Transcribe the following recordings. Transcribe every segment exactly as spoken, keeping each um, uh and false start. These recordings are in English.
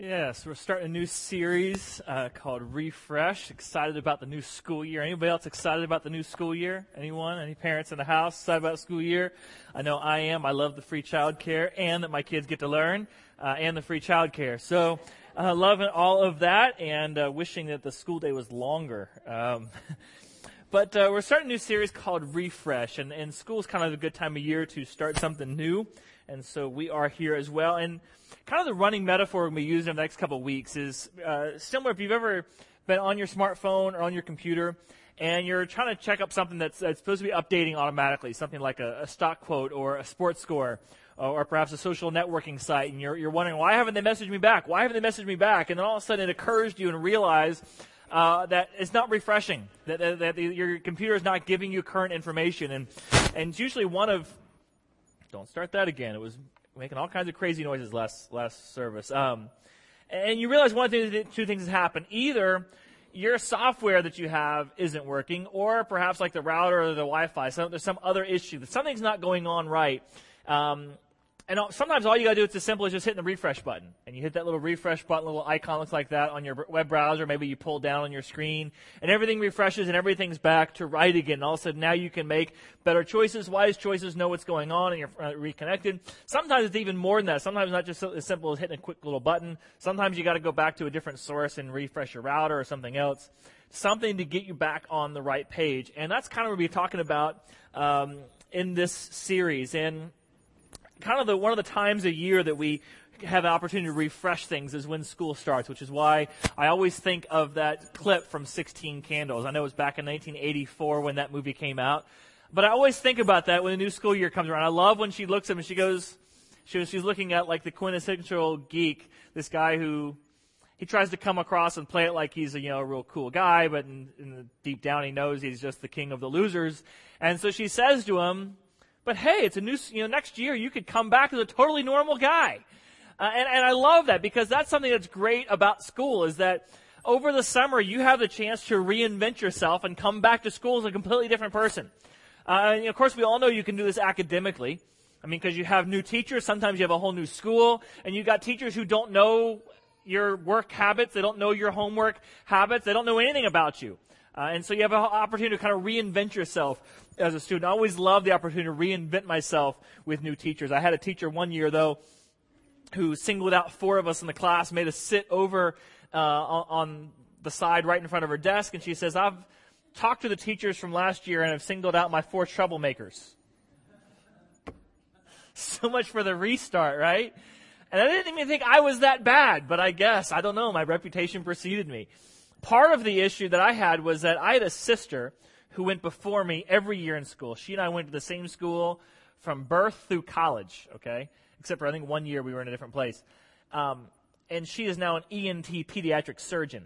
Yes, we're starting a new series uh, called Refresh. Excited about the new school year. Anybody else excited about the new school year? Anyone? Any parents in the house excited about school year? I know I am. I love the free child care and that my kids get to learn uh, and the free child care. So uh, loving all of that and uh, wishing that the school day was longer. Um, but uh, we're starting a new series called Refresh, and, and school's kind of a good time of year to start something new. And so we are here as well. And kind of the running metaphor we're going to be using in the next couple of weeks is uh, similar if you've ever been on your smartphone or on your computer and you're trying to check up something that's, that's supposed to be updating automatically, something like a, a stock quote or a sports score or, or perhaps a social networking site, and you're, you're wondering, why haven't they messaged me back? Why haven't they messaged me back? And then all of a sudden it occurs to you and realize uh, that it's not refreshing, that, that, that the, your computer is not giving you current information. And, and it's usually one of Don't start that again. It was making all kinds of crazy noises last last service. Um, and you realize one of the two things has happened. Either your software that you have isn't working, or perhaps like the router or the Wi-Fi, so there's some other issue, that something's not going on right. Um, and sometimes all you got to do, it's as simple as just hitting the refresh button. And you hit that little refresh button, little icon looks like that on your web browser. Maybe you pull down on your screen, and everything refreshes and everything's back to right again. And all of a sudden now you can make better choices, wise choices, know what's going on, and you're uh, reconnected. Sometimes it's even more than that. Sometimes not just so, as simple as hitting a quick little button. Sometimes you got to go back to a different source and refresh your router or something else. Something to get you back on the right page. And that's kind of what we'll be talking about um, in this series. And kind of the one of the times a year that we have an opportunity to refresh things is when school starts, which is why I always think of that clip from sixteen Candles. I know it was back in nineteen eighty-four when that movie came out, but I always think about that when the new school year comes around. I love when she looks at him and she goes, she, she's looking at like the quintessential geek, this guy who he tries to come across and play it like he's a, you know, a real cool guy, but in, in the deep down he knows he's just the king of the losers. And so she says to him, but hey, it's a new, you know, next year you could come back as a totally normal guy. Uh, and, and I love that, because that's something that's great about school, is that over the summer you have the chance to reinvent yourself and come back to school as a completely different person. Uh, and of course we all know you can do this academically. I mean, because you have new teachers, sometimes you have a whole new school, and you've got teachers who don't know your work habits, they don't know your homework habits, they don't know anything about you. Uh, and so you have an opportunity to kind of reinvent yourself as a student. I always love the opportunity to reinvent myself with new teachers. I had a teacher one year, though, who singled out four of us in the class, made us sit over uh, on, on the side right in front of her desk, and she says, I've talked to the teachers from last year and have singled out my four troublemakers. So much for the restart, right? And I didn't even think I was that bad, but I guess, I don't know, my reputation preceded me. Part of the issue that I had was that I had a sister who went before me every year in school. She and I went to the same school from birth through college, okay? Except for I think one year we were in a different place. Um, and she is now an E N T pediatric surgeon.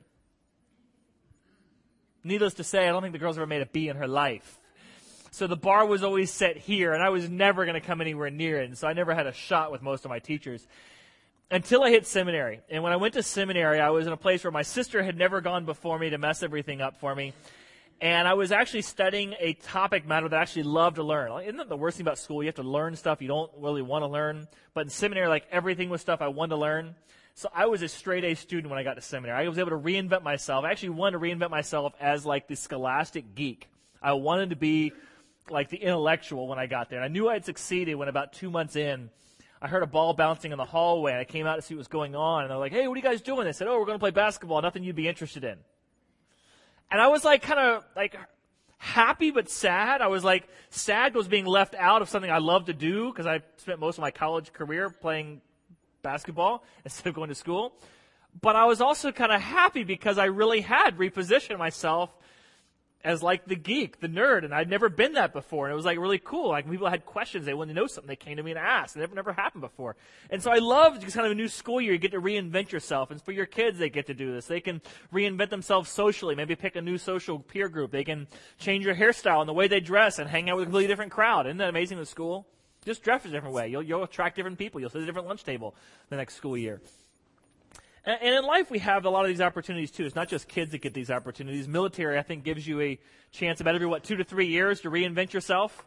Needless to say, I don't think the girl's ever made a B in her life. So the bar was always set here, and I was never going to come anywhere near it. And so I never had a shot with most of my teachers until I hit seminary. And when I went to seminary, I was in a place where my sister had never gone before me to mess everything up for me. And I was actually studying a topic matter that I actually love to learn. Like, isn't that the worst thing about school? You have to learn stuff you don't really want to learn. But in seminary, like, everything was stuff I wanted to learn. So I was a straight A student when I got to seminary. I was able to reinvent myself. I actually wanted to reinvent myself as like the scholastic geek. I wanted to be like the intellectual when I got there. And I knew I'd succeeded when about two months in, I heard a ball bouncing in the hallway, and I came out to see what was going on. And they're like, hey, what are you guys doing? They said, oh, we're going to play basketball, nothing you'd be interested in. And I was like kind of like happy but sad. I was like sad because being left out of something I love to do, because I spent most of my college career playing basketball instead of going to school. But I was also kind of happy because I really had repositioned myself as like the geek, the nerd, and I'd never been that before, and it was like really cool. Like people had questions, they wanted to know something, they came to me and asked. It never, never happened before. And so I love just kind of a new school year. You get to reinvent yourself, and for your kids, they get to do this. They can reinvent themselves socially, maybe pick a new social peer group. They can change their hairstyle and the way they dress and hang out with a completely different crowd. Isn't that amazing with school? Just dress a different way. You'll, you'll attract different people. You'll sit at a different lunch table the next school year. And in life, we have a lot of these opportunities, too. It's not just kids that get these opportunities. Military, I think, gives you a chance about every, what, two to three years to reinvent yourself.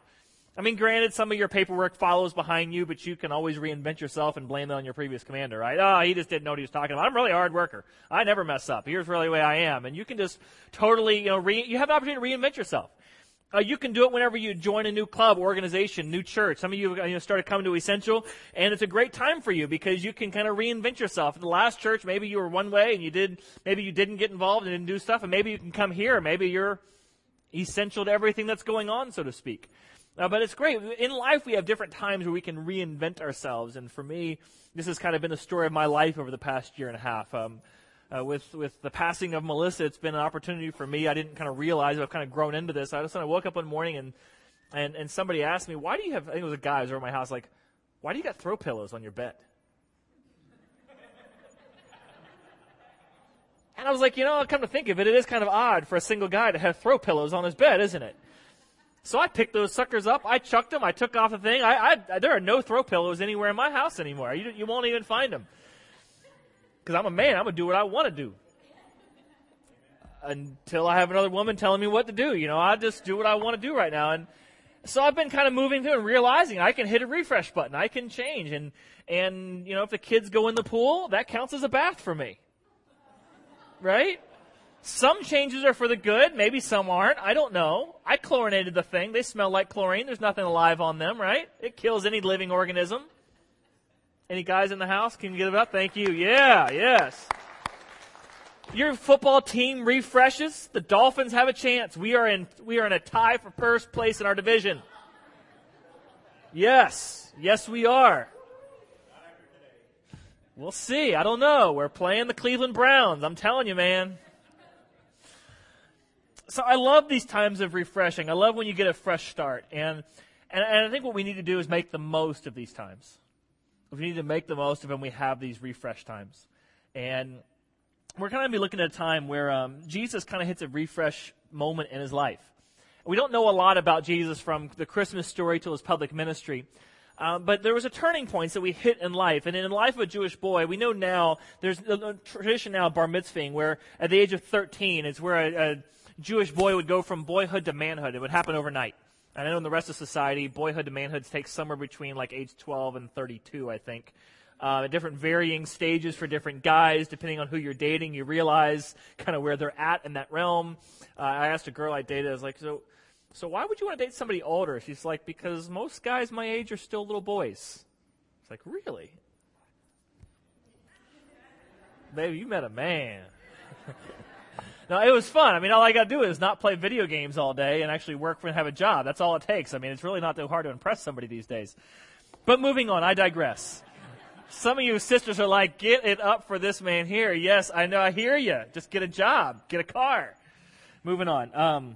I mean, granted, some of your paperwork follows behind you, but you can always reinvent yourself and blame it on your previous commander, right? Oh, he just didn't know what he was talking about. I'm really a hard worker. I never mess up. Here's really the way I am. And you can just totally, you know, re- you have an opportunity to reinvent yourself. Uh, you can do it whenever you join a new club, organization, new church. Some of you, you know, started coming to Essential, and it's a great time for you because you can kind of reinvent yourself. In the last church, maybe you were one way and you did, maybe you didn't get involved and didn't do stuff, and maybe you can come here. Maybe you're essential to everything that's going on, so to speak. Uh, but it's great. In life, we have different times where we can reinvent ourselves. And for me, this has kind of been the story of my life over the past year and a half. Um, uh, with with the passing of Melissa, it's been an opportunity for me. I didn't kind of realize I've kind of grown into this. I just kind of woke up one morning and, and, and somebody asked me, why do you have, I think it was a guy who was over at my house, like, why do you got throw pillows on your bed? And I was like, you know, come to think of it, it is kind of odd for a single guy to have throw pillows on his bed, isn't it? So I picked those suckers up, I chucked them, I took off the thing. I, I, there are no throw pillows anywhere in my house anymore. You, you won't even find them. Because I'm a man, I'm going to do what I want to do. Until I have another woman telling me what to do. You know, I just do what I want to do right now. And so I've been kind of moving through and realizing I can hit a refresh button. I can change. And, and you know, if the kids go in the pool, that counts as a bath for me. Right? Some changes are for the good. Maybe some aren't. I don't know. I chlorinated the thing. They smell like chlorine. There's nothing alive on them, right? It kills any living organism. Any guys in the house? Can you get it up? Thank you. Yeah, yes. Your football team refreshes. The Dolphins have a chance. We are in we are in a tie for first place in our division. Yes. Yes, we are. We'll see. I don't know. We're playing the Cleveland Browns. I'm telling you, man. So I love these times of refreshing. I love when you get a fresh start. And, and, and I think what we need to do is make the most of these times. We need to make the most of them. We have these refresh times. And we're kind of be looking at a time where um, Jesus kind of hits a refresh moment in his life. We don't know a lot about Jesus from the Christmas story to his public ministry. Um, but there was a turning point that we hit in life. And in the life of a Jewish boy, we know now, there's a tradition now of bar mitzvahing, where at the age of thirteen, it's where a, a Jewish boy would go from boyhood to manhood. It would happen overnight. And I know in the rest of society, boyhood to manhood takes somewhere between like age twelve and thirty-two, I think. Uh, different varying stages for different guys, depending on who you're dating. You realize kind of where they're at in that realm. Uh, I asked a girl I dated, I was like, so... So why would you want to date somebody older? She's like, because most guys my age are still little boys. It's like, really? Baby, you met a man. No, it was fun. I mean, all I got to do is not play video games all day and actually work and have a job. That's all it takes. I mean, it's really not that hard to impress somebody these days. But moving on, I digress. Some of you sisters are like, get it up for this man here. Yes, I know, I hear you. Just get a job. Get a car. Moving on. Um...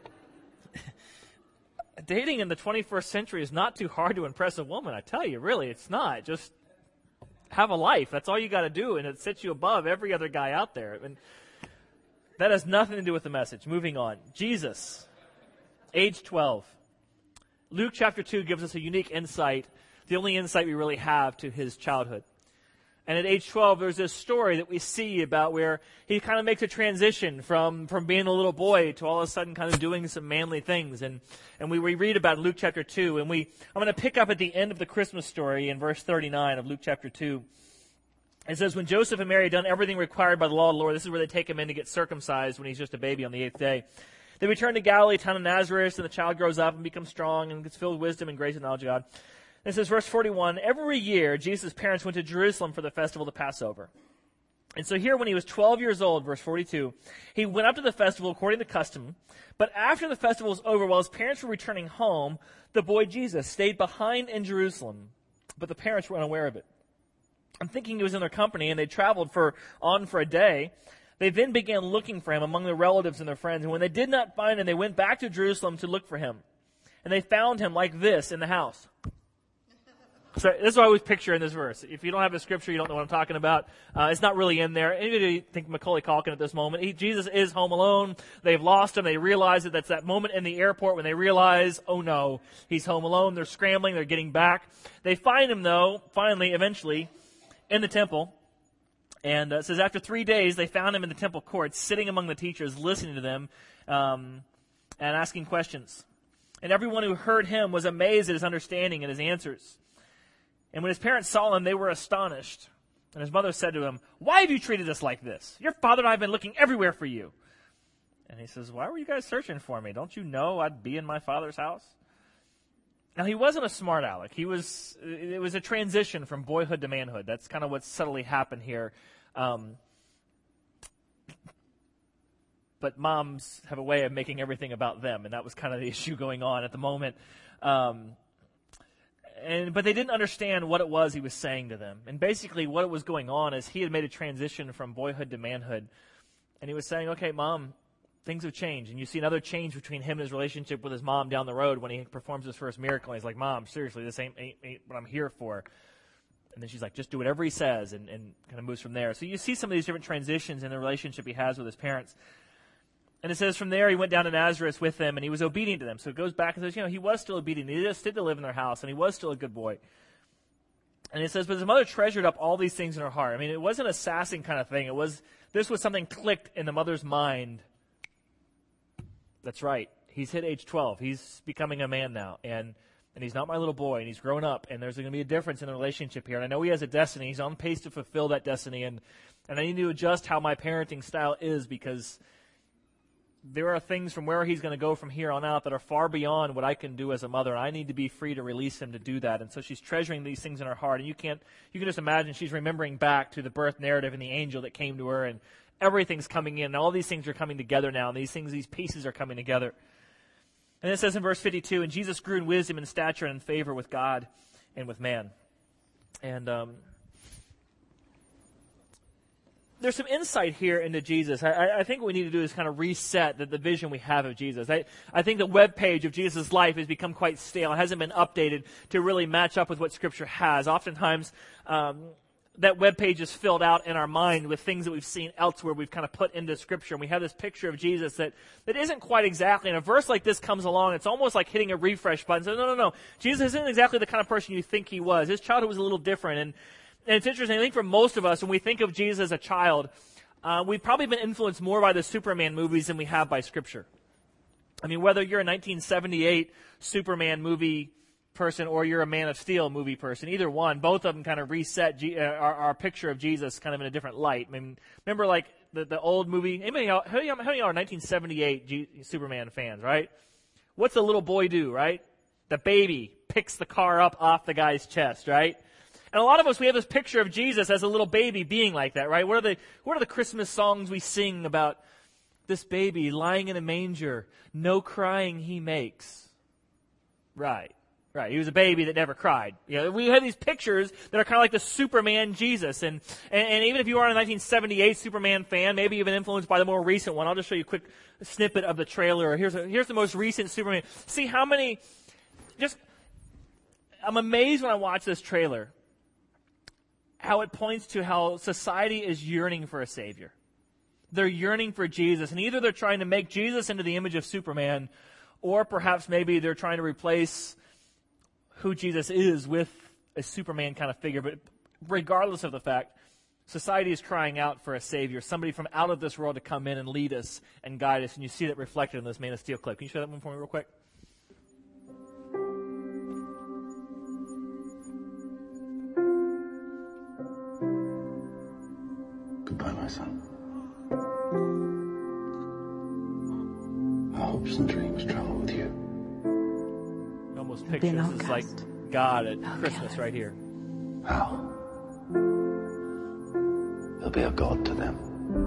Dating in the twenty-first century is not too hard to impress a woman. I tell you, really, it's not. Just have a life. That's all you got to do, and it sets you above every other guy out there. And that has nothing to do with the message. Moving on. Jesus, age twelve. Luke chapter two gives us a unique insight, the only insight we really have to his childhood. And at age twelve, there's this story that we see about where he kind of makes a transition from, from being a little boy to all of a sudden kind of doing some manly things. And, and we, we read about Luke chapter two. And we, I'm going to pick up at the end of the Christmas story in verse thirty-nine of Luke chapter two. It says, when Joseph and Mary had done everything required by the law of the Lord, this is where they take him in to get circumcised when he's just a baby on the eighth day. They return to Galilee, town of Nazareth, and the child grows up and becomes strong and gets filled with wisdom and grace and knowledge of God. It says, verse forty-one, every year Jesus' parents went to Jerusalem for the festival of the Passover. And so here when he was twelve years old, verse forty-two, he went up to the festival according to custom. But after the festival was over, while his parents were returning home, the boy Jesus stayed behind in Jerusalem. But the parents were unaware of it. I'm thinking he was in their company, and they traveled for on for a day. They then began looking for him among their relatives and their friends. And when they did not find him, they went back to Jerusalem to look for him. And they found him like this in the house. So this is what I always picture in this verse. If you don't have the scripture, you don't know what I'm talking about. Uh, it's not really in there. Anybody think Macaulay Culkin at this moment? He, Jesus is home alone. They've lost him. They realize that that's that moment in the airport when they realize, oh no, he's home alone. They're scrambling. They're getting back. They find him, though, finally, eventually, in the temple. And uh, it says, after three days, they found him in the temple courts, sitting among the teachers, listening to them um, and asking questions. And everyone who heard him was amazed at his understanding and his answers. And when his parents saw him, they were astonished. And his mother said to him, "Why have you treated us like this? Your father and I have been looking everywhere for you." And he says, "Why were you guys searching for me? Don't you know I'd be in my father's house?" Now, he wasn't a smart aleck. He was, it was a transition from boyhood to manhood. That's kind of what subtly happened here. Um, but moms have a way of making everything about them, and that was kind of the issue going on at the moment. Um, and but they didn't understand what it was he was saying to them. And basically what was going on is he had made a transition from boyhood to manhood. And he was saying, "Okay, Mom, things have changed." And you see another change between him and his relationship with his mom down the road when he performs his first miracle. And he's like, "Mom, seriously, this ain't, ain't, ain't what I'm here for." And then she's like, "Just do whatever he says," and, and kind of moves from there. So you see some of these different transitions in the relationship he has with his parents. And it says from there he went down to Nazareth with them, and he was obedient to them. So it goes back and says, you know, he was still obedient. He just did to live in their house, and he was still a good boy. And it says, but his mother treasured up all these things in her heart. I mean, it wasn't a sassing kind of thing. It was, this was something clicked in the mother's mind. That's right. He's hit age twelve. He's becoming a man now. And and he's not my little boy, and he's grown up, and there's going to be a difference in the relationship here. And I know he has a destiny. He's on pace to fulfill that destiny, and, and I need to adjust how my parenting style is, because there are things from where he's going to go from here on out that are far beyond what I can do as a mother, and I need to be free to release him to do that. And so she's treasuring these things in her heart, and you can't, you can just imagine she's remembering back to the birth narrative and the angel that came to her, and everything's coming in, and all these things are coming together now, and these things, these pieces are coming together. And it says in verse fifty-two, and Jesus grew in wisdom and stature and in favor with God and with man. And um, there's some insight here into Jesus. I, I think what we need to do is kind of reset the, the vision we have of Jesus. I, I think the webpage of Jesus' life has become quite stale. It hasn't been updated to really match up with what Scripture has. Oftentimes, um, that webpage is filled out in our mind with things that we've seen elsewhere we've kind of put into Scripture. And we have this picture of Jesus that, that isn't quite exactly. And a verse like this comes along, it's almost like hitting a refresh button. So no, no, no. Jesus isn't exactly the kind of person you think he was. His childhood was a little different. And And it's interesting, I think for most of us, when we think of Jesus as a child, uh, we've probably been influenced more by the Superman movies than we have by Scripture. I mean, whether you're a nineteen seventy-eight Superman movie person or you're a Man of Steel movie person, either one, both of them kind of reset G- uh, our, our picture of Jesus kind of in a different light. I mean, remember like the, the old movie, anybody, how many of y'all are nineteen seventy-eight G- Superman fans, right? What's the little boy do, right? The baby picks the car up off the guy's chest, right? And a lot of us, we have this picture of Jesus as a little baby being like that, right? What are the what are the Christmas songs we sing about this baby lying in a manger, no crying he makes? Right, right. He was a baby that never cried. You know, we have these pictures that are kind of like the Superman Jesus. And, and, and even if you are a nineteen seventy-eight Superman fan, maybe you've been influenced by the more recent one. I'll just show you a quick snippet of the trailer. Here's a, here's the most recent Superman. See how many, just, I'm amazed when I watch this trailer how it points to how society is yearning for a Savior. They're yearning for Jesus, and either they're trying to make Jesus into the image of Superman, or perhaps maybe they're trying to replace who Jesus is with a Superman kind of figure. But regardless of the fact, society is crying out for a Savior, somebody from out of this world to come in and lead us and guide us, and you see that reflected in this Man of Steel clip. Can you show that one for me real quick? Goodbye, my son. My hopes and dreams travel with you. Almost pictures this is like God at no Christmas killer. right here. How? He'll be a god to them.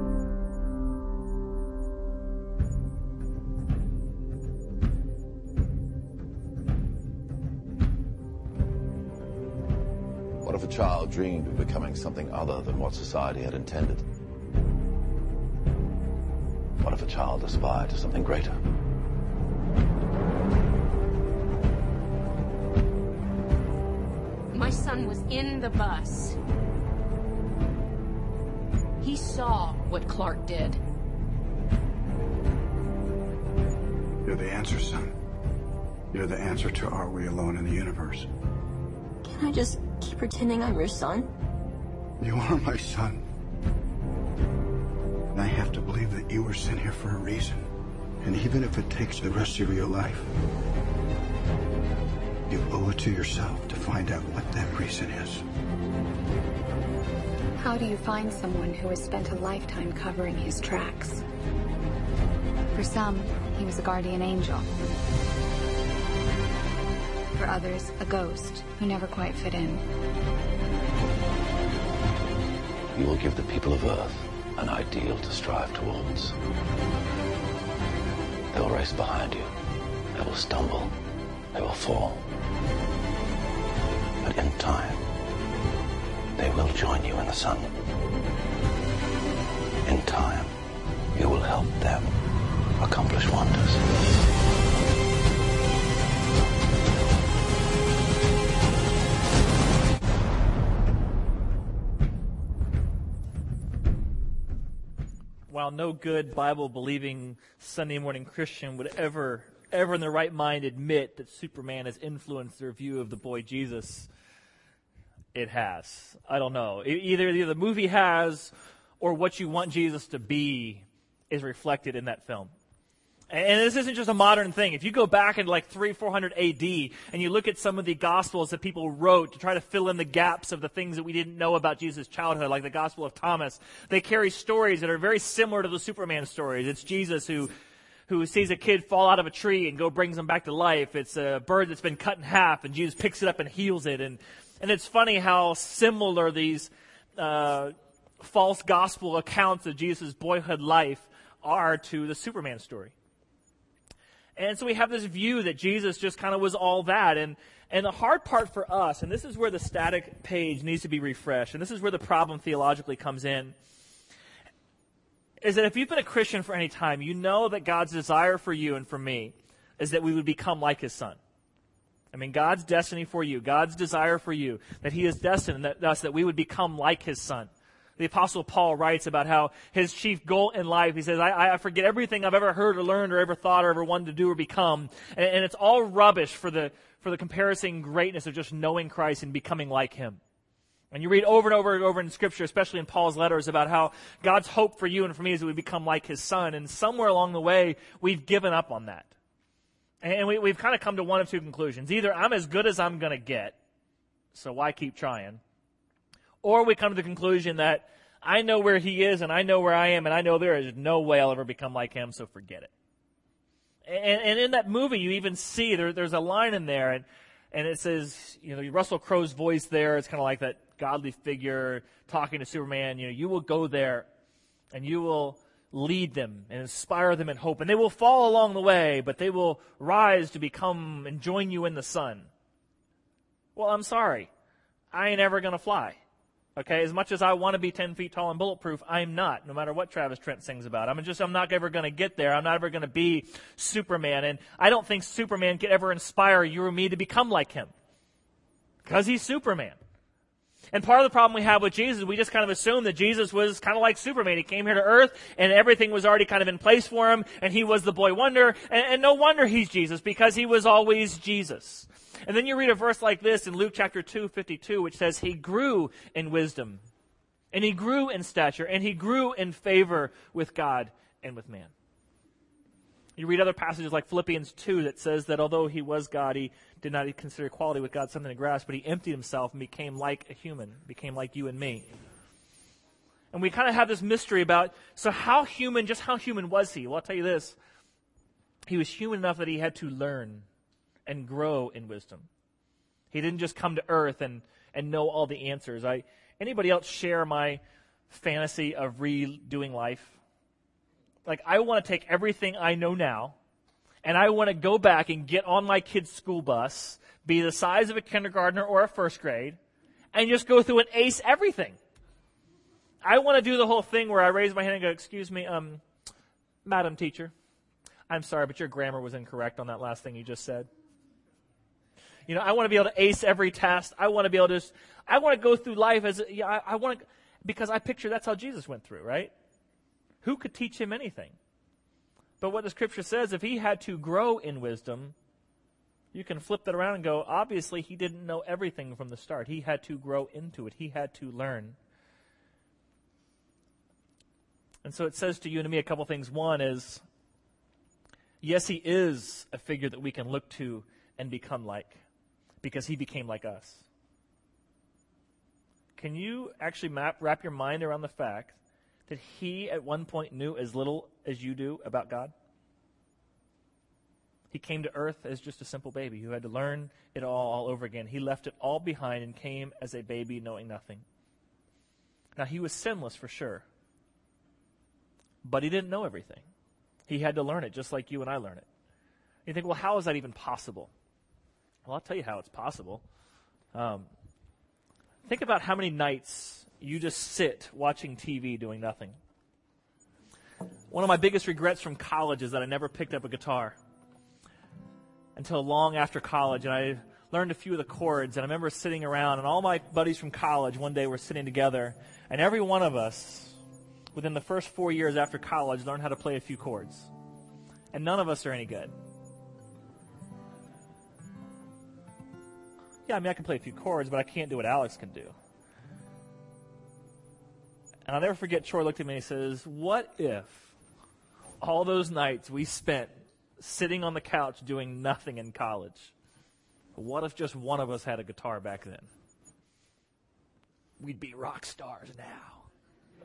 What if a child dreamed of becoming something other than what society had intended? What if a child aspired to something greater? My son was in the bus. He saw what Clark did. You're the answer, son. You're the answer to are we alone in the universe? Can I just keep pretending I'm your son? You are my son. And I have to believe that you were sent here for a reason. And even if it takes the rest of your life, You owe it to yourself to find out what that reason is. How do you find someone who has spent a lifetime covering his tracks? For some, he was a guardian angel. For others, a ghost who never quite fit in. You will give the people of Earth an ideal to strive towards. They will race behind you. They will stumble. They will fall. But in time, they will join you in the sun. In time, you will help them accomplish wonders. While no good Bible-believing Sunday morning Christian would ever, ever in their right mind admit that Superman has influenced their view of the boy Jesus, it has. I don't know. Either, either the movie has, or what you want Jesus to be is reflected in that film. And this isn't just a modern thing. If you go back in like three, four hundred A D and you look at some of the Gospels that people wrote to try to fill in the gaps of the things that we didn't know about Jesus' childhood, like the Gospel of Thomas, they carry stories that are very similar to the Superman stories. It's Jesus who who sees a kid fall out of a tree and go brings him back to life. It's a bird that's been cut in half and Jesus picks it up and heals it. And and it's funny how similar these uh, false gospel accounts of Jesus' boyhood life are to the Superman story. And so we have this view that Jesus just kind of was all that. And, and the hard part for us, and this is where the static page needs to be refreshed, and this is where the problem theologically comes in, is that if you've been a Christian for any time, you know that God's desire for you and for me is that we would become like his son. I mean, God's destiny for you, God's desire for you, that he is destined that, thus that we would become like his son. The Apostle Paul writes about how his chief goal in life, he says, I, I forget everything I've ever heard or learned or ever thought or ever wanted to do or become. And, and it's all rubbish for the, for the comparison greatness of just knowing Christ and becoming like him. And you read over and over and over in Scripture, especially in Paul's letters, about how God's hope for you and for me is that we become like his son. And somewhere along the way, we've given up on that. And we, we've kind of come to one of two conclusions. Either I'm as good as I'm going to get, so why keep trying? Or we come to the conclusion that I know where he is and I know where I am and I know there is no way I'll ever become like him, so forget it. And, and in that movie, you even see there, there's a line in there, and, and it says, you know, Russell Crowe's voice there, it's kind of like that godly figure talking to Superman, you know, you will go there and you will lead them and inspire them in hope. And they will fall along the way, but they will rise to become and join you in the sun. Well, I'm sorry. I ain't ever going to fly. Okay, as much as I want to be ten feet tall and bulletproof, I'm not, no matter what Travis Trent sings about. I'm just, I'm not ever going to get there. I'm not ever going to be Superman. And I don't think Superman could ever inspire you or me to become like him. Because he's Superman. And part of the problem we have with Jesus, we just kind of assume that Jesus was kind of like Superman. He came here to earth and everything was already kind of in place for him, and he was the boy wonder. And, and no wonder he's Jesus, because he was always Jesus. And then you read a verse like this in Luke chapter two, fifty-two, which says, he grew in wisdom, and he grew in stature, and he grew in favor with God and with man. You read other passages like Philippians two that says that although he was God, he did not consider equality with God something to grasp, but he emptied himself and became like a human, became like you and me. And we kind of have this mystery about, so how human, just how human was he? Well, I'll tell you this. He was human enough that he had to learn and grow in wisdom. He didn't just come to earth and, and know all the answers. I, anybody else share my fantasy of redoing life? Like, I want to take everything I know now, and I want to go back and get on my kid's school bus, be the size of a kindergartner or a first grade, and just go through and ace everything. I want to do the whole thing where I raise my hand and go, excuse me, um, Madam Teacher, I'm sorry, but your grammar was incorrect on that last thing you just said. You know, I want to be able to ace every test. I want to be able to, just, I want to go through life as, yeah, I, I want to, because I picture that's how Jesus went through, right? Who could teach him anything? But what the Scripture says, if he had to grow in wisdom, you can flip that around and go, obviously he didn't know everything from the start. He had to grow into it. He had to learn. And so it says to you and to me a couple things. One is, yes, he is a figure that we can look to and become like. because he became like us. Can you actually map, wrap your mind around the fact that he at one point knew as little as you do about God? He came to earth as just a simple baby who had to learn it all, all over again. He left it all behind and came as a baby knowing nothing. Now, he was sinless for sure, but he didn't know everything. He had to learn it just like you and I learn it. You think, well, how is that even possible? Well, I'll tell you how it's possible. Um, think about how many nights you just sit watching T V doing nothing. One of my biggest regrets from college is that I never picked up a guitar until long after college, and I learned a few of the chords, and I remember sitting around, and all my buddies from college one day were sitting together, and every one of us, within the first four years after college, learned how to play a few chords. And none of us are any good. Yeah, I mean, I can play a few chords, but I can't do what Alex can do. And I'll never forget, Troy looked at me and he says, what if all those nights we spent sitting on the couch doing nothing in college, what if just one of us had a guitar back then? We'd be rock stars now.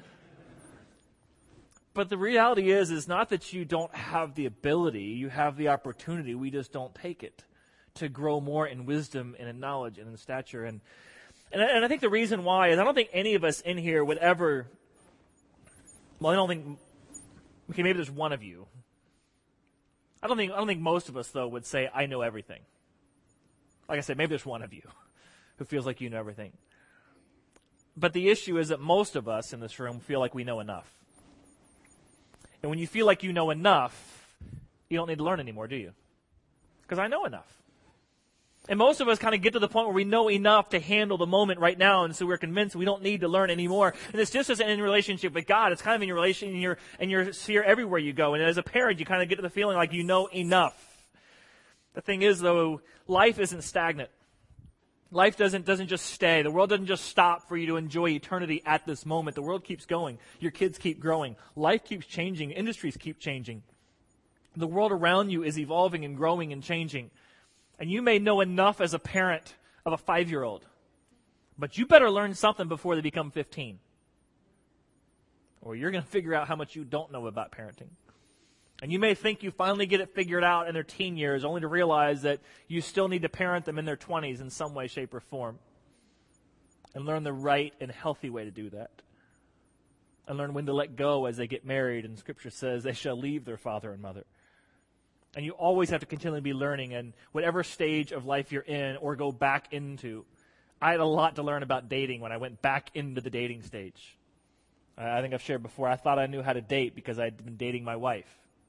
But the reality is, is not that you don't have the ability, you have the opportunity, we just don't take it to grow more in wisdom and in knowledge and in stature. And, and, and I think the reason why is I don't think any of us in here would ever, well, I don't think, okay, maybe there's one of you. I don't think I don't think most of us, though, would say, I know everything. Like I said, maybe there's one of you who feels like you know everything. But the issue is that most of us in this room feel like we know enough. And when you feel like you know enough, you don't need to learn anymore, do you? Because I know enough. And most of us kind of get to the point where we know enough to handle the moment right now, and so we're convinced we don't need to learn anymore. And it's just as in relationship with God. It's kind of in your relation, in your, in your sphere everywhere you go. And as a parent, you kind of get to the feeling like you know enough. The thing is, though, life isn't stagnant. Life doesn't, doesn't just stay. The world doesn't just stop for you to enjoy eternity at this moment. The world keeps going. Your kids keep growing. Life keeps changing. Industries keep changing. The world around you is evolving and growing and changing. And you may know enough as a parent of a five-year-old, but you better learn something before they become fifteen. Or you're going to figure out how much you don't know about parenting. And you may think you finally get it figured out in their teen years, only to realize that you still need to parent them in their twenties in some way, shape, or form. And learn the right and healthy way to do that. And learn when to let go as they get married. And Scripture says they shall leave their father and mother. And you always have to continually be learning in whatever stage of life you're in or go back into. I had a lot to learn about dating when I went back into the dating stage. Uh, I think I've shared before, I thought I knew how to date because I'd been dating my wife.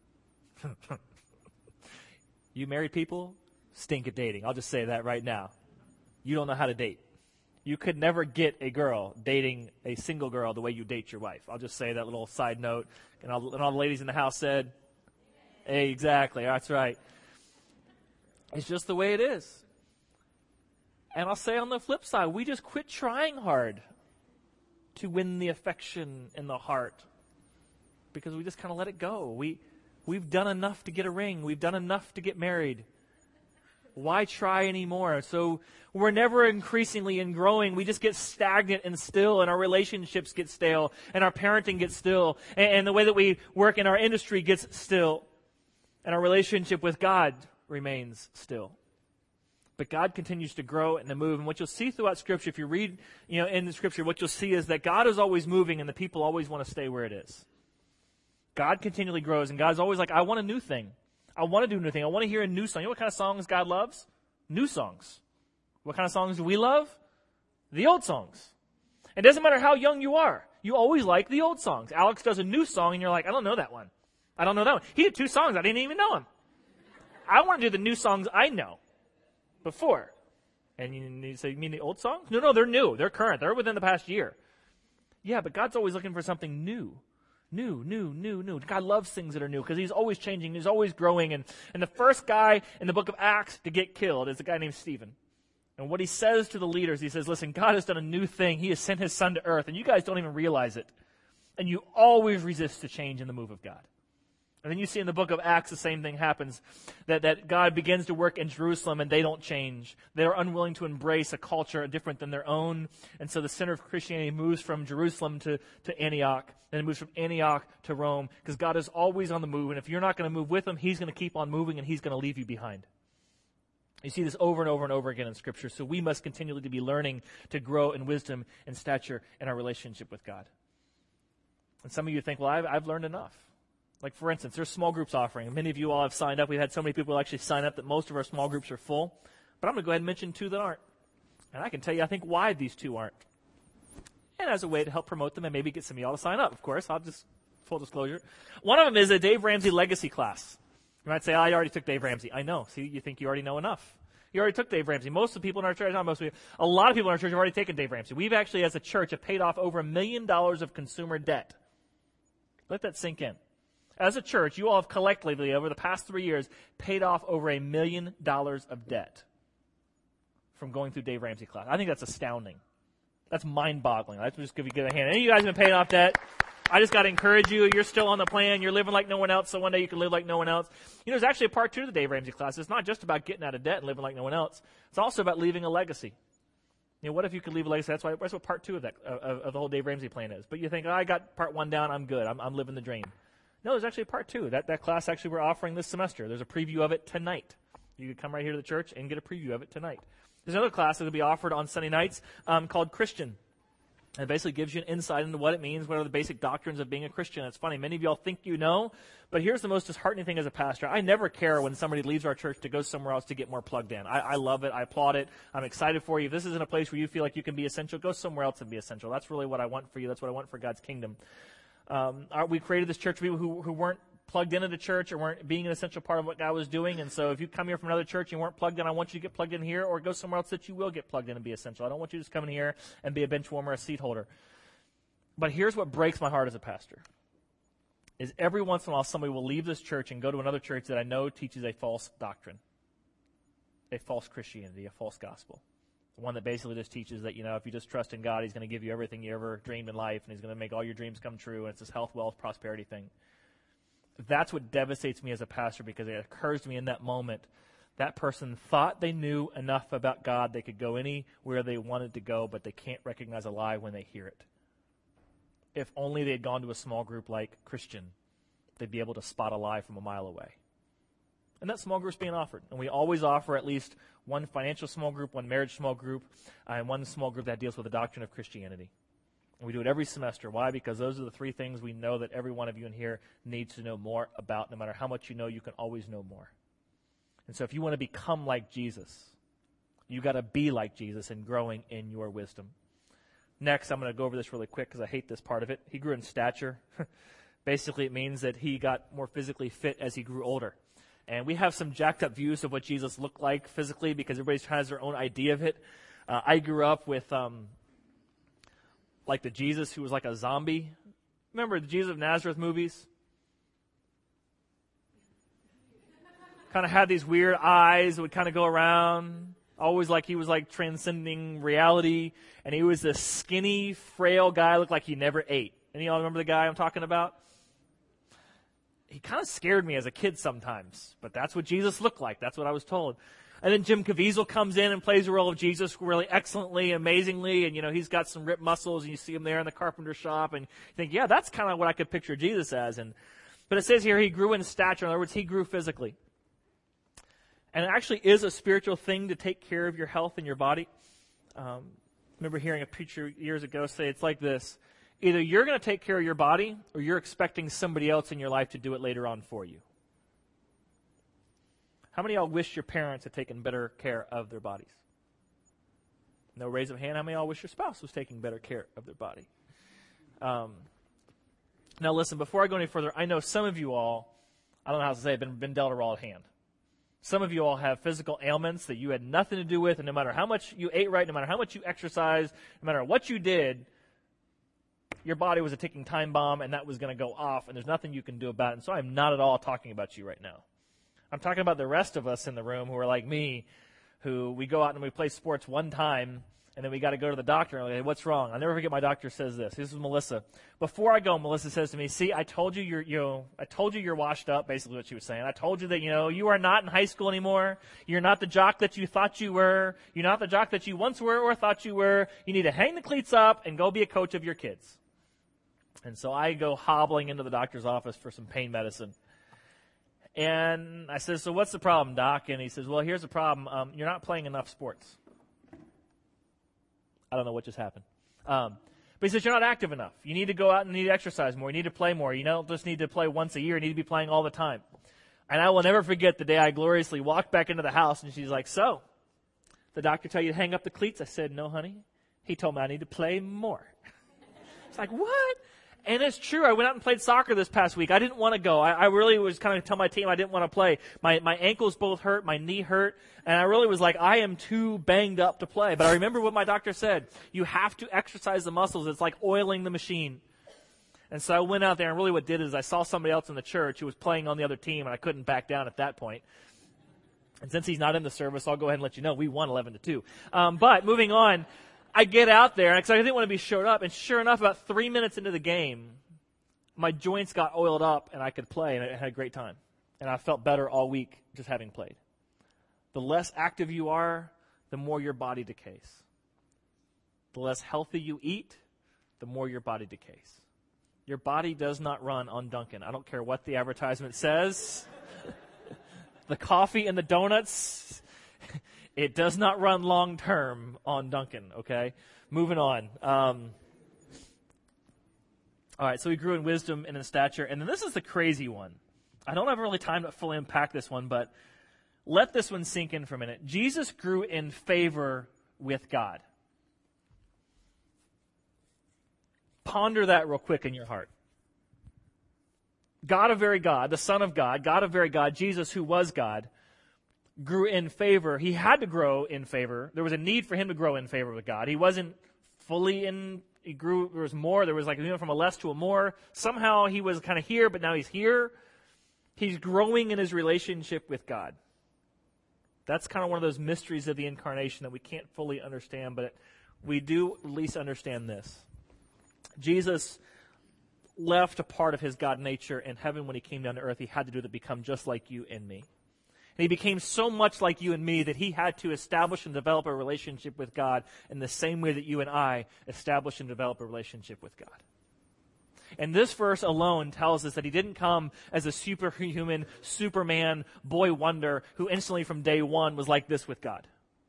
You married people stink at dating. I'll just say that right now. You don't know how to date. You could never get a girl dating a single girl the way you date your wife. I'll just say that little side note. And all, and all the ladies in the house said, hey, exactly, that's right. It's just the way it is. And I'll say on the flip side, we just quit trying hard to win the affection in the heart because we just kind of let it go. We, we've done enough to get a ring. We've done enough to get married. Why try anymore? So we're never increasingly and growing. We just get stagnant and still, and our relationships get stale, and our parenting gets still, and, and the way that we work in our industry gets still, and our relationship with God remains still. But God continues to grow and to move. And what you'll see throughout Scripture, if you read, you know, in the Scripture, what you'll see is that God is always moving and the people always want to stay where it is. God continually grows, and God's always like, I want a new thing. I want to do a new thing. I want to hear a new song. You know what kind of songs God loves? New songs. What kind of songs do we love? The old songs. It doesn't matter how young you are. You always like the old songs. Alex does a new song, and you're like, I don't know that one. I don't know that one. He did two songs. I didn't even know him. I want to do the new songs I know before. And you, you say, you mean the old songs? No, no, they're new. They're current. They're within the past year. Yeah, but God's always looking for something new. New, new, new, new. God loves things that are new because he's always changing. He's always growing. And, and the first guy in the book of Acts to get killed is a guy named Stephen. And what he says to the leaders, he says, listen, God has done a new thing. He has sent his son to earth, and you guys don't even realize it. And you always resist the change in the move of God. And then you see in the book of Acts the same thing happens, that, that God begins to work in Jerusalem and they don't change. They're unwilling to embrace a culture different than their own. And so the center of Christianity moves from Jerusalem to, to Antioch. Then it moves from Antioch to Rome, because God is always on the move. And if you're not going to move with him, he's going to keep on moving and he's going to leave you behind. You see this over and over and over again in Scripture. So we must continually to be learning to grow in wisdom and stature in our relationship with God. And some of you think, well, I've, I've learned enough. Like, for instance, there's small groups offering. Many of you all have signed up. We've had so many people actually sign up that most of our small groups are full. But I'm going to go ahead and mention two that aren't. And I can tell you, I think, why these two aren't. And as a way to help promote them and maybe get some of y'all to sign up, of course. I'll just, full disclosure. One of them is a Dave Ramsey Legacy class. You might say, oh, I already took Dave Ramsey. I know. See, you think you already know enough. You already took Dave Ramsey. Most of the people in our church, not most of you, a lot of people in our church have already taken Dave Ramsey. We've actually, as a church, have paid off over a million dollars of consumer debt. Let that sink in. As a church, you all have collectively, over the past three years, paid off over a million dollars of debt from going through Dave Ramsey class. I think that's astounding. That's mind-boggling. Let's just give you a hand. Any of you guys have been paying off debt? I just got to encourage you. You're still on the plan. You're living like no one else, so one day you can live like no one else. You know, there's actually a part two to the Dave Ramsey class. It's not just about getting out of debt and living like no one else. It's also about leaving a legacy. You know, what if you could leave a legacy? That's why. That's what part two of that of, of the whole Dave Ramsey plan is. But you think, oh, I got part one down. I'm good. I'm, I'm living the dream. No, there's actually a part two. That that class actually we're offering this semester. There's a preview of it tonight. You could come right here to the church and get a preview of it tonight. There's another class that will be offered on Sunday nights um, called Christian. And it basically gives you an insight into what it means, what are the basic doctrines of being a Christian. It's funny, many of y'all think you know, but here's the most disheartening thing as a pastor. I never care when somebody leaves our church to go somewhere else to get more plugged in. I, I love it. I applaud it. I'm excited for you. If this isn't a place where you feel like you can be essential, go somewhere else and be essential. That's really what I want for you. That's what I want for God's kingdom. Um, our, we created this church for people who, who weren't plugged into the church or weren't being an essential part of what God was doing. And so if you come here from another church and you weren't plugged in, I want you to get plugged in here or go somewhere else that you will get plugged in and be essential. I don't want you to just come in here and be a bench warmer, a seat holder. But here's what breaks my heart as a pastor, is every once in a while somebody will leave this church and go to another church that I know teaches a false doctrine, a false Christianity, a false gospel. One that basically just teaches that, you know, if you just trust in God, he's going to give you everything you ever dreamed in life, and he's going to make all your dreams come true, and it's this health, wealth, prosperity thing. That's what devastates me as a pastor, because it occurs to me in that moment, that person thought they knew enough about God they could go anywhere they wanted to go, but they can't recognize a lie when they hear it. If only they had gone to a small group like Christian, they'd be able to spot a lie from a mile away. And that small group's being offered. And we always offer at least one financial small group, one marriage small group, uh, and one small group that deals with the doctrine of Christianity. And we do it every semester. Why? Because those are the three things we know that every one of you in here needs to know more about. No matter how much you know, you can always know more. And so if you want to become like Jesus, you got to be like Jesus in growing in your wisdom. Next, I'm going to go over this really quick because I hate this part of it. He grew in stature. Basically, it means that he got more physically fit as he grew older. And we have some jacked up views of what Jesus looked like physically because everybody has their own idea of it. Uh, I grew up with um, like the Jesus who was like a zombie. Remember the Jesus of Nazareth movies? Kind of had these weird eyes that would kind of go around. Always like he was like transcending reality. And he was this skinny, frail guy, looked like he never ate. Any of y'all remember the guy I'm talking about? He kind of scared me as a kid sometimes. But that's what Jesus looked like. That's what I was told. And then Jim Caviezel comes in and plays the role of Jesus really excellently, amazingly. And, you know, he's got some ripped muscles. And you see him there in the carpenter shop. And you think, yeah, that's kind of what I could picture Jesus as. And But it says here he grew in stature. In other words, he grew physically. And it actually is a spiritual thing to take care of your health and your body. Um, I remember hearing a preacher years ago say it's like this. Either you're going to take care of your body or you're expecting somebody else in your life to do it later on for you. How many of y'all wish your parents had taken better care of their bodies? No raise of hand. How many of y'all wish your spouse was taking better care of their body? Um, now listen, before I go any further, I know some of you all, I don't know how to say it, been, been dealt a raw hand. Some of you all have physical ailments that you had nothing to do with, and no matter how much you ate right, no matter how much you exercised, no matter what you did, your body was a ticking time bomb, and that was going to go off, and there's nothing you can do about it. And so I'm not at all talking about you right now. I'm talking about the rest of us in the room who are like me, who we go out and we play sports one time, And then we got to go to the doctor. And I'm like, hey, what's wrong? I'll never forget my doctor says this. This is Melissa. Before I go, Melissa says to me, see, I told you you're, you know, I told you you're washed up, basically what she was saying. I told you that, you know, you are not in high school anymore. You're not the jock that you thought you were. You're not the jock that you once were or thought you were. You need to hang the cleats up and go be a coach of your kids. And so I go hobbling into the doctor's office for some pain medicine. And I said, so what's the problem, Doc? And he says, well, here's the problem. Um, you're not playing enough sports. I don't know what just happened. Um, but he says, you're not active enough. You need to go out and you need to exercise more. You need to play more. You don't just need to play once a year. You need to be playing all the time. And I will never forget the day I gloriously walked back into the house, and she's like, so, the doctor tell you to hang up the cleats? I said, no, honey. He told me I need to play more. It's like, what? And it's true. I went out and played soccer this past week. I didn't want to go. I, I really was kind of tell my team I didn't want to play. My my ankles both hurt. My knee hurt. And I really was like, I am too banged up to play. But I remember what my doctor said. You have to exercise the muscles. It's like oiling the machine. And so I went out there, and really what did is I saw somebody else in the church who was playing on the other team, and I couldn't back down at that point. And since he's not in the service, I'll go ahead and let you know we won eleven to two. Um, but moving on, I get out there, because I didn't want to be showed up, and sure enough, about three minutes into the game, my joints got oiled up, and I could play, and I had a great time. And I felt better all week just having played. The less active you are, the more your body decays. The less healthy you eat, the more your body decays. Your body does not run on Dunkin'. I don't care what the advertisement says. The coffee and the donuts, it does not run long-term on Dunkin', okay? Moving on. Um, all right, so he grew in wisdom and in stature. And then this is the crazy one. I don't have really time to fully unpack this one, but let this one sink in for a minute. Jesus grew in favor with God. Ponder that real quick in your heart. God of very God, the Son of God, God of very God, Jesus who was God, grew in favor. He had to grow in favor. There was a need for him to grow in favor with God. He wasn't fully in, he grew, there was more. There was like, he went from a less to a more. Somehow he was kind of here, but now he's here. He's growing in his relationship with God. That's kind of one of those mysteries of the incarnation that we can't fully understand, but we do at least understand this. Jesus left a part of his God nature in heaven when he came down to earth. He had to do it to become just like you and me. And he became so much like you and me that he had to establish and develop a relationship with God in the same way that you and I establish and develop a relationship with God. And this verse alone tells us that he didn't come as a superhuman, Superman, boy wonder who instantly from day one was like this with God.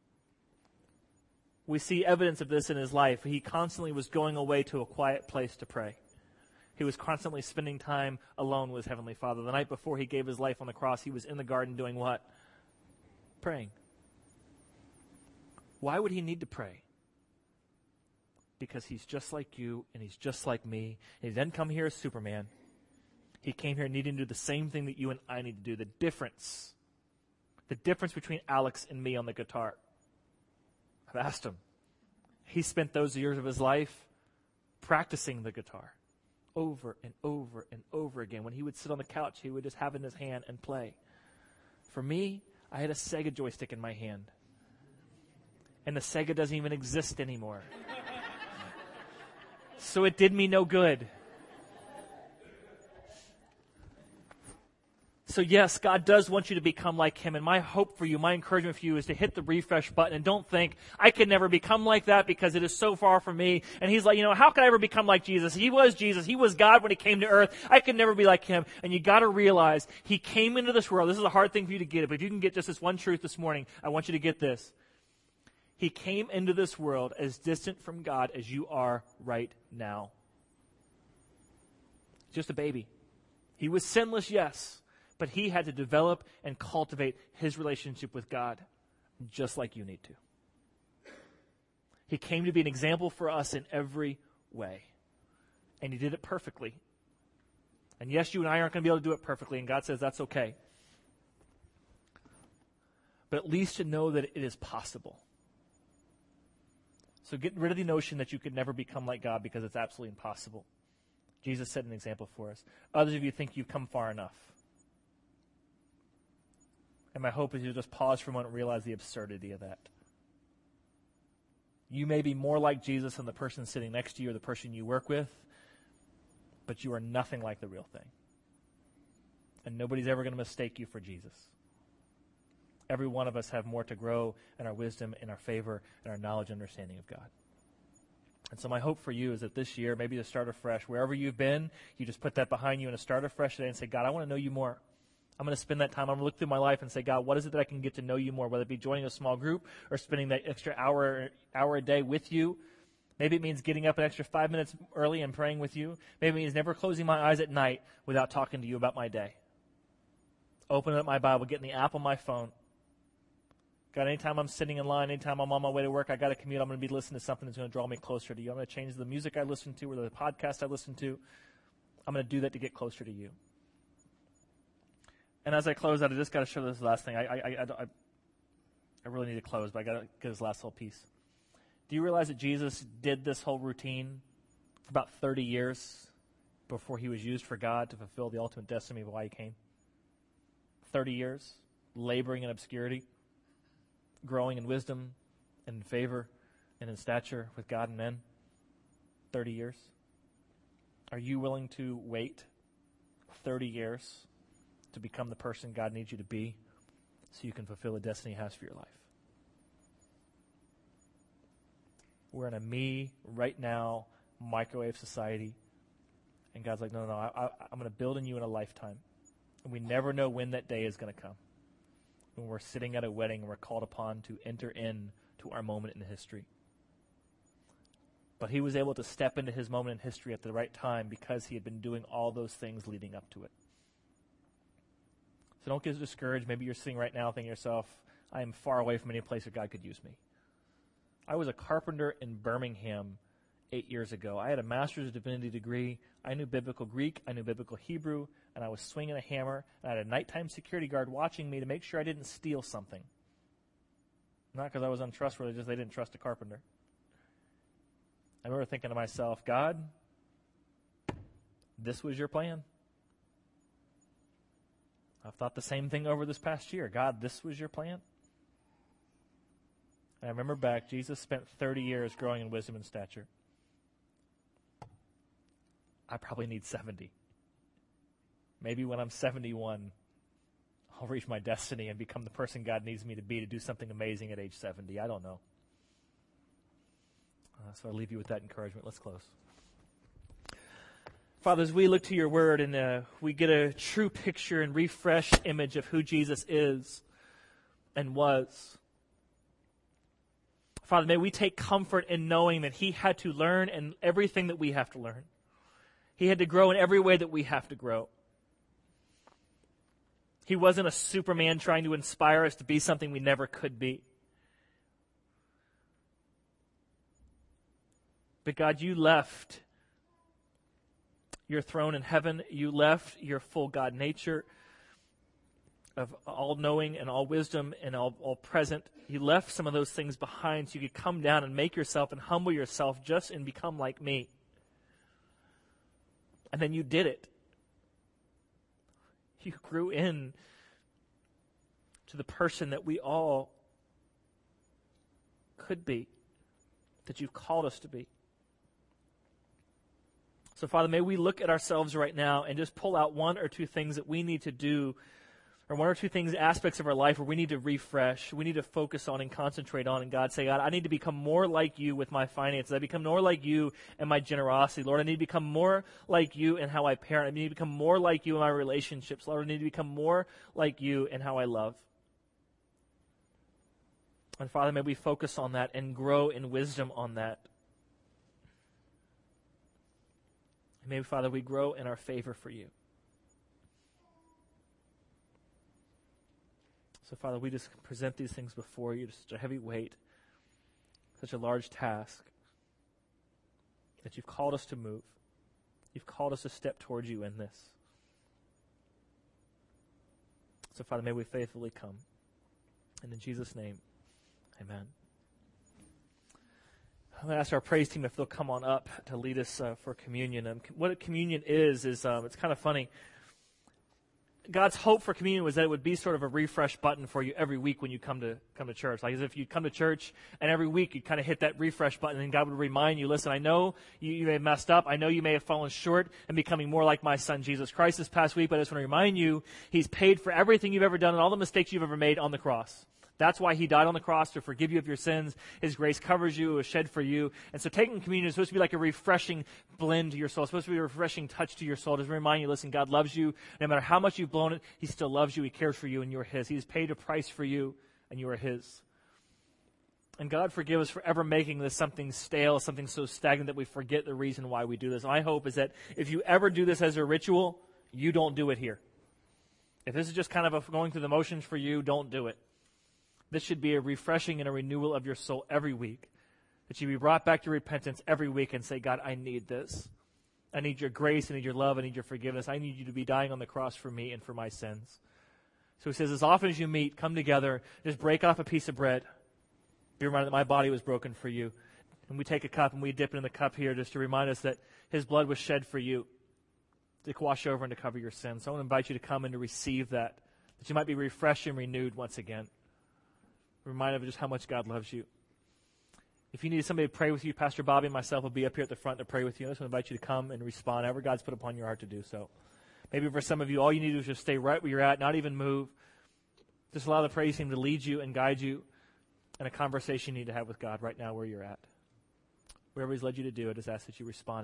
We see evidence of this in his life. He constantly was going away to a quiet place to pray. He was constantly spending time alone with his Heavenly Father. The night before he gave his life on the cross, he was in the garden doing what? Praying. Why would he need to pray? Because he's just like you and he's just like me. And he didn't come here as Superman. He came here needing to do the same thing that you and I need to do. The difference. The difference between Alex and me on the guitar. I've asked him. He spent those years of his life practicing the guitar over and over and over again. When he would sit on the couch, he would just have it in his hand and play. For me, I had a Sega joystick in my hand. And the Sega doesn't even exist anymore. So it did me no good. So yes, God does want you to become like him. And my hope for you, my encouragement for you is to hit the refresh button and don't think, I could never become like that because it is so far from me. And he's like, you know, how could I ever become like Jesus? He was Jesus. He was God when he came to earth. I could never be like him. And you got to realize he came into this world. This is a hard thing for you to get, but if you can get just this one truth this morning, I want you to get this. He came into this world as distant from God as you are right now. Just a baby. He was sinless, yes. But he had to develop and cultivate his relationship with God just like you need to. He came to be an example for us in every way. And he did it perfectly. And yes, you and I aren't going to be able to do it perfectly, and God says that's okay. But at least to know that it is possible. So get rid of the notion that you could never become like God because it's absolutely impossible. Jesus set an example for us. Others of you think you've come far enough. And my hope is you'll just pause for a moment and realize the absurdity of that. You may be more like Jesus than the person sitting next to you or the person you work with, but you are nothing like the real thing. And nobody's ever going to mistake you for Jesus. Every one of us have more to grow in our wisdom, in our favor, in our knowledge and understanding of God. And so my hope for you is that this year, maybe to start afresh, wherever you've been, you just put that behind you and to start afresh today and say, God, I want to know you more. I'm going to spend that time. I'm going to look through my life and say, God, what is it that I can get to know you more, whether it be joining a small group or spending that extra hour, hour a day with you. Maybe it means getting up an extra five minutes early and praying with you. Maybe it means never closing my eyes at night without talking to you about my day. Opening up my Bible, getting the app on my phone. God, anytime I'm sitting in line, anytime I'm on my way to work, I got to commute, I'm going to be listening to something that's going to draw me closer to you. I'm going to change the music I listen to or the podcast I listen to. I'm going to do that to get closer to you. And as I close out, I just got to show this last thing. I, I, I, I, I really need to close, but I got to get this last little piece. Do you realize that Jesus did this whole routine for about thirty years before he was used for God to fulfill the ultimate destiny of why he came? thirty years, laboring in obscurity, growing in wisdom and in favor and in stature with God and men. thirty years. Are you willing to wait thirty years to become the person God needs you to be so you can fulfill the destiny he has for your life? We're in a me, right now, microwave society. And God's like, no, no, no, I, I, I'm going to build in you in a lifetime. And we never know when that day is going to come. When we're sitting at a wedding and we're called upon to enter in to our moment in history. But he was able to step into his moment in history at the right time because he had been doing all those things leading up to it. So don't get discouraged. Maybe you're sitting right now thinking to yourself, I am far away from any place where God could use me. I was a carpenter in Birmingham eight years ago. I had a master's of divinity degree. I knew biblical Greek. I knew biblical Hebrew. And I was swinging a hammer. And I had a nighttime security guard watching me to make sure I didn't steal something. Not because I was untrustworthy, just they didn't trust a carpenter. I remember thinking to myself, God, this was your plan. I've thought the same thing over this past year. God, this was your plan. And I remember back, Jesus spent thirty years growing in wisdom and stature. I probably need seventy. Maybe when I'm seventy-one, I'll reach my destiny and become the person God needs me to be to do something amazing at age seventy. I don't know. Uh, so I'll leave you with that encouragement. Let's close. Father, as we look to your word and uh, we get a true picture and refreshed image of who Jesus is and was, Father, may we take comfort in knowing that he had to learn in everything that we have to learn. He had to grow in every way that we have to grow. He wasn't a Superman trying to inspire us to be something we never could be. But God, you left your throne in heaven. You left your full God nature of all-knowing and all wisdom and all, all present. You left some of those things behind so you could come down and make yourself and humble yourself just and become like me. And then you did it. You grew in to the person that we all could be, that you've called us to be. So, Father, may we look at ourselves right now and just pull out one or two things that we need to do, or one or two things, aspects of our life where we need to refresh, we need to focus on and concentrate on. And God, say, God, I need to become more like you with my finances. I become more like you in my generosity. Lord, I need to become more like you in how I parent. I need to become more like you in my relationships. Lord, I need to become more like you in how I love. And Father, may we focus on that and grow in wisdom on that. And maybe, Father, we grow in our favor for you. So, Father, we just present these things before you, just such a heavy weight, such a large task, that you've called us to move. You've called us to step towards you in this. So, Father, may we faithfully come. And in Jesus' name, amen. I'm going to ask our praise team if they'll come on up to lead us uh, for communion. Um, what communion is, is um, it's kind of funny. God's hope for communion was that it would be sort of a refresh button for you every week when you come to come to church. Like as if you'd come to church and every week you'd kind of hit that refresh button and God would remind you, listen, I know you, you may have messed up. I know you may have fallen short and becoming more like my son Jesus Christ this past week, but I just want to remind you, he's paid for everything you've ever done and all the mistakes you've ever made on the cross. That's why he died on the cross, to forgive you of your sins. His grace covers you. It was shed for you. And so taking communion is supposed to be like a refreshing blend to your soul. It's supposed to be a refreshing touch to your soul. Just to remind you, listen, God loves you. No matter how much you've blown it, he still loves you. He cares for you, and you're his. He's paid a price for you, and you are his. And God forgive us for ever making this something stale, something so stagnant that we forget the reason why we do this. My hope is that if you ever do this as a ritual, you don't do it here. If this is just kind of a going through the motions for you, don't do it. This should be a refreshing and a renewal of your soul every week. That you be brought back to repentance every week and say, God, I need this. I need your grace. I need your love. I need your forgiveness. I need you to be dying on the cross for me and for my sins. So he says, as often as you meet, come together, just break off a piece of bread. Be reminded that my body was broken for you. And we take a cup and we dip it in the cup here just to remind us that his blood was shed for you, to wash over and to cover your sins. So I want to invite you to come and to receive that, that you might be refreshed and renewed once again. Reminded of just how much God loves you. If you need somebody to pray with you, Pastor Bobby and myself will be up here at the front to pray with you. I just want to invite you to come and respond, however God's put upon your heart to do so. Maybe for some of you, all you need to do is just stay right where you're at, not even move. Just allow the praise team to lead you and guide you in a conversation you need to have with God right now where you're at. Wherever he's led you to do it, just ask that you respond.